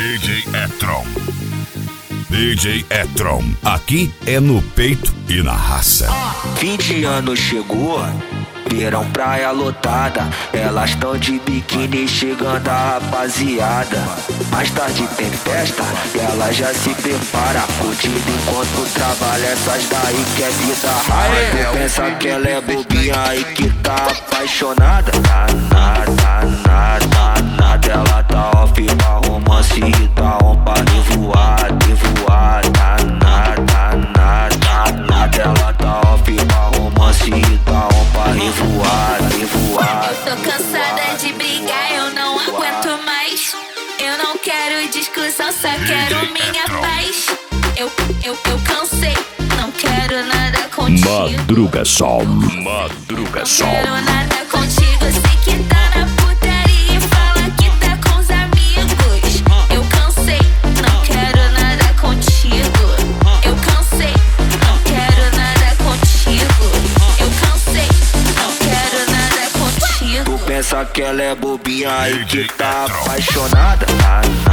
DJ Etron. DJ Etron, aqui é no peito e na raça. Fim de ano chegou, verão praia lotada. Elas tão de biquíni chegando a rapaziada. Mais tarde tem festa e ela já se prepara. Curtindo enquanto trabalha, essas daí que é vida rara. Tu pensa que ela é bobinha e que tá apaixonada. Nada, ela tá off pra romance e tá on pra revoar. Nada, ela tá off pra romance e tá on pra revoar. Eu tô cansada de brigar, eu não aguento mais. Eu não quero discussão, só quero minha paz. Eu cansei, não quero nada contigo. Madruga Sol. Não quero nada contigo, sei que tá na putaria e fala que tá com os amigos. Eu cansei, não quero nada contigo. Eu cansei, não quero nada contigo. Eu cansei, não quero nada contigo. Tu pensa que ela é bobinha e que tá apaixonada.